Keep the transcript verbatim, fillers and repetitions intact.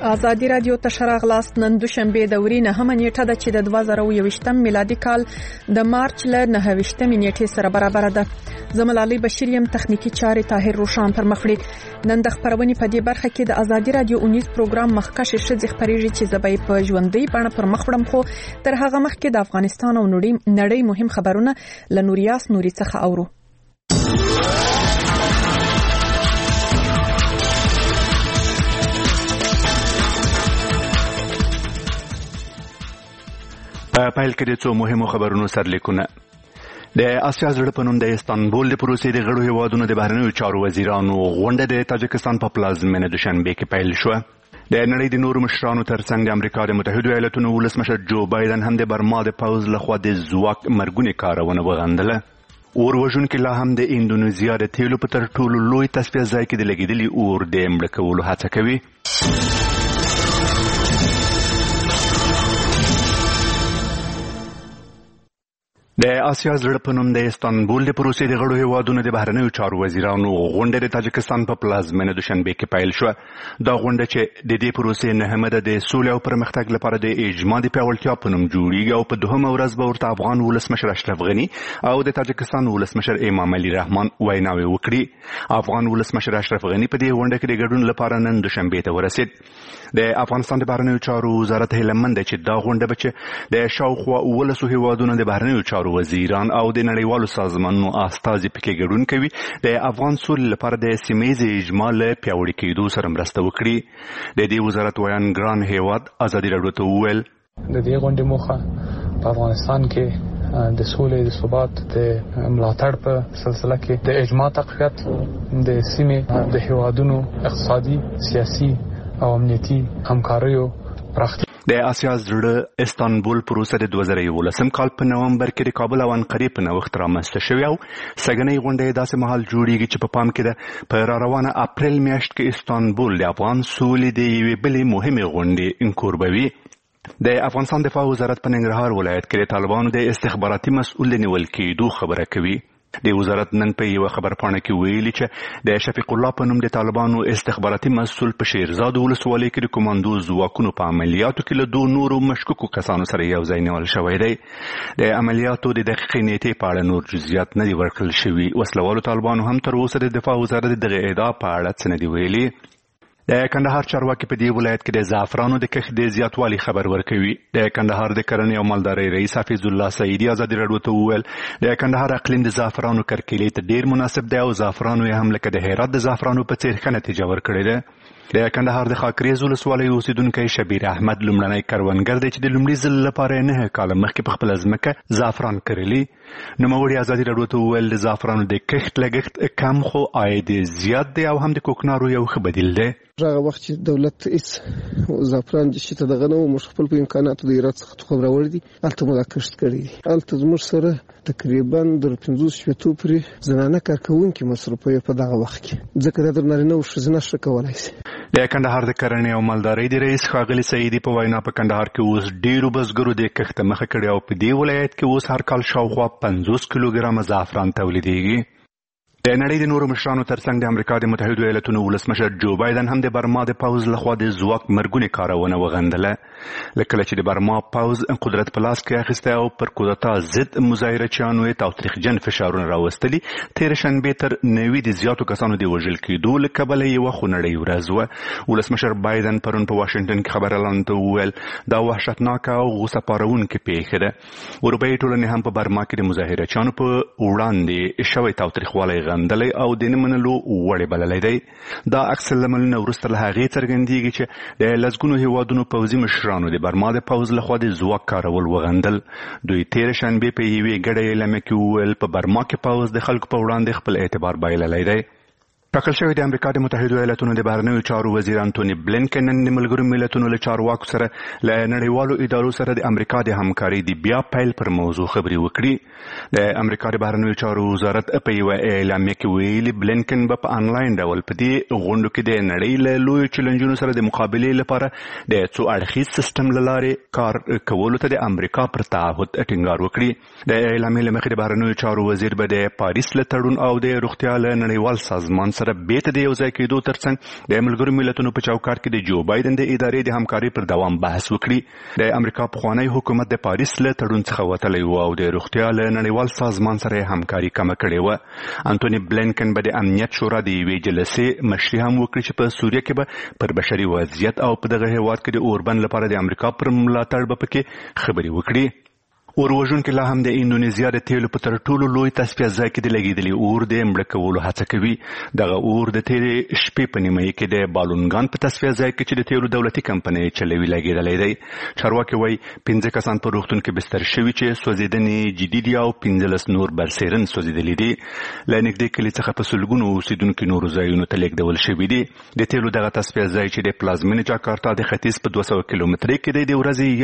ازادي رادیو ته شراغلاست. نن دوشنبه د وري نهمه نیټه ده چې د دوه زره او یوویشتم میلادي کال د مارچ له نهه ویشتمې نیټې سره برابر ده. زملالي بشیر یم، تخنیکی چارې طاهر روشان پر مخ وړي. نن د خبرونې په دې برخه کې د ازادي رادیو اونیز پروګرام مخکښ شذ خبريږي چې زبې په ژوندۍ بڼه پر مخ وړم، خو تر هغه مخکې د افغانستان او نړۍ مهم خبرونه له نوریاس نوري څخه اورو. په پیل کې د څو مهمو خبرونو سرلیکونه. د آسیا زړه په نوم د استانبول د پروسې د غړو هیوادونو د بهرنیو چارو وزیرانو غونډه د تاجکستان په پلازمینه دوشنبه کې پیل شوه. د نړۍ د نورو مشرانو ترڅنګ د امریکا د متحده ایالاتونو ولسمشر جو بایدن هم د برما د پوځ لخوا د ځواک مرګونې کارونه وغندله. اور وژونکي لا هم د اندونیزیا د تیلو په تر ټولو لوی تصفیه ځای کې د لګېدلي اور د مړه کولو هڅه کوي. د آسیا زړه په نوم د استانبول د پروسې د غړو هیوادونو د بهرنیو چارو وزیرانو غونډه د تاجکستان په پلازمینه دوشنبه کې پیل شوه. دا غونډه چې د دې پروسې نهمه ده د سولې او پرمختګ لپاره د اجماع د پیاوړتیا په نوم جوړیږي او په دوهمه ورځ به ورته افغان ولسمشر اشرف غني او د تاجکستان ولسمشر امام علي رحمان ویناوي وکړي. افغان ولسمشر اشرف غني په دې غونډه کې د ګډون لپاره نن دوشنبه ته ورسید. د افغانستان د بهرنیو چارو وزارت هیله مند چې دا غونډه به چې د شاوخوا ولسو هیوادونو د بهرنیو چارو وزیران او د نړیوالو سازمانونو استازي پکې ګډون کوي د افغان سولې لپاره د سیمه‌ییز اجماع له پیاوړي کېدو سره مرسته وکړي. د دې وزارت ویان ګران هیواد ازادي راډیو ته وویل د دې غونډې موخه په افغانستان کې د سولې د ثبات د ملاتړ په سلسله کې د اجماع تقویت، د سیمې د هیوادونو اقتصادي، سیاسي او امنیتي همکاریو پراختیا. د آسیا زړه استانبول پروسه د دوه زره یولسم کال په نومبر کې د کابل او انقرې په نوښت رامنځته شوې او سږنۍ غونډه داسې مهال جوړیږي چې په پام کې ده په را روانه اپریل میاشت کې استانبول د افغان سولې د یوې بلې مهمې غونډې کوربوي. د افغانستان دفاع وزارت په ننګرهار ولایت کې د طالبانو د استخباراتي مسؤل نیول کېدو خبره کوي. د وزارت نن په یو خبرپاڼه کې ویلي چې د شفیق الله په نوم د طالبانو استخباراتي مسؤل په شیرزاد ولسوالۍ کې د کمانډو ځواکونو په عملیاتو کې له دوه نورو مشکوکو کسانو سره یو ځای نیول شوی دی. د عملیاتو د دقیقې نیټې په اړه نور جزئیات نه دي ورکړل شوي. وسلوالو طالبانو هم تر اوسه د دفاع وزارت دغه ادعا په اړه څه نه دي ویلي. د کندهار چارواکي په دې ولایت کې د زعفرانو د کښت د زیاتوالي خبر ورکوي. د کندهار د کرنې او مالدارۍ رئیس حفیظ الله سعیدي ازادي راډیو ته وویل د کندهار اقلیم د زعفرانو کرکیلې ته ډیر مناسب دی او زعفرانو یې هم لکه د هرات د زعفرانو په څیر ښه نتیجه ورکړې ده. د کندهار د خاکریز ولسوالۍ اوسیدونکی شبیر احمد لومړنی کروندګر دی چې د لومړي ځل لپاره نهه کاله مخکې په خپله ځمکه زعفران کرلي. نوموړي ازادي راډیو ته وویل د زعفرانو د کښت لګښت کم خو عاید زیات دی او هم د کوکنارو یو ښه بدیل دی. هغه وخت چې دولت هیڅ زعفران چې ته دغه نو موږ خپل په امکاناتو د هرات څخه تخم راوړی دي هلته موږ کښت کړی دي. هلته زموږ سره تقریبا د پنځوس شپېتو پورې زنانه کارکوونکي مصرفوي په دغه وخت کې، ځکه دا د نارینه او ښځینه ښه کولی شي. د کندهار د کرنې او مالدارۍ د رئیس ښاغلي سعیدي په وینا په کندهار کې اوس ډیرو بزګرو د کښت مخه کړې او په دې ولایت کې اوس هر کال شاوخوا پنځوس کیلوګرامه زعفران تولیدېږي. د نړۍ د نورو مشرانو ترڅنګ د امریکا د متحده ایالاتونو ولسمشر جو بایدن هم د برما د پوځ لخوا د ځواک مرګونې کارونه وغندله. له کله چې د برما پوځ قدرت په لاس کې اخیستی او پر کودتا ضد مظاهرچیانو یې تاوتریخجن فشارونه راوستلي، تېره شنبې تر نوي د زیاتو کسانو د وژل کېدو له کبله یوه خونړۍ ورځ وه. ولسمشر بایدن پرون په واشنګټن کې خبريالانو ته وویل دا وحشتناکه او غوسه پاروونکې پیښه ده. اروپایي ټولنې هم په برما کې د مظاهرچیانو په وړاندې شوی تاوتریخوالی غندلی او د نه منلو وړې بللی دی. دا عکس العملونه وروسته له هغې څرګندېږي چې د لسګونو هیوادونو پوځي مشرانو د برما د پوځ لخوا د ځواک کارول وغندل. دوی تېره شنبې په یوې ګډه اعلامیه کې وویل په برما کې پوځ د خلکو په وړاندې خپل اعتبار بایللی دی. ټاکل شوی د امریکا د متحده ایالاتونو د بهرنیو چارو وزیر انټوني بلینکن نن د ملګرو ملتونو له چارواکو سره له نړیوالو ادارو سره د امریکا د همکارۍ د بیا پیل پر موضوع خبرې وکړي. د امریکا د بهرنیو چارو وزارت په یوه اعلامیه کې ویلي بلینکن به په انلاین ډول په دې غونډو کې د نړۍ له لویو چیلنجونو سره د مقابلې لپاره د څو اړخیز سیستم له لارې کار کولو ته د امریکا پر تعهد ټینګار وکړي. د اعلامیې له مخې د بهرنیو چارو وزیر به د پاریس له تړون او د روغتیا له نړیوال سازمان سره بیرته د یو ځای کېدو ترڅنګ د ملګرو ملتونو په چوکاټ کې د جو بایدن د ادارې د همکارۍ پر دوام بحث وکړي. د امریکا پخوانی حکومت د پاریس له تړون څخه وتلی و او د روغتیا له نړیوال سازمان سره همکاري کمه کړې وه. انټوني بلینکن به د امنیت شورا د یوې جلسې مشري هم وکړي چې په سوریه کې به پر بشري وضعیت او په دغه هیواد کې د اوربند لپاره د امریکا پر ملاتړ به پکې خبرې وکړي. اور وژونکي لا هم د اندونیزیا د تیلو په تر ټولو لوی تصفیه ځای کې د لګېدلي اور د مړه کولو هڅه کوي. دغه اور د تیرې شپې په نیمایي کې د بالونګان په تصفیه ځای کې چې د تیلو دولتي کمپنۍ چلوي لګېدلی دی. چارواکي وایي پنځه کسان په روغتون کې بستر شوي چې سوځېدنې جدي دي او پنځلس نور برسېرن سوځېدلي دي. له نږدې کلي څخه په سلګونو اوسېدونکي نورو ځایونو ته لېږدول شوي دي. د تیلو دغه تصفیه ځای چې د پلازمینې جاکارتا د ختیځ په دوه سوه کیلومترۍ کې دی د ورځې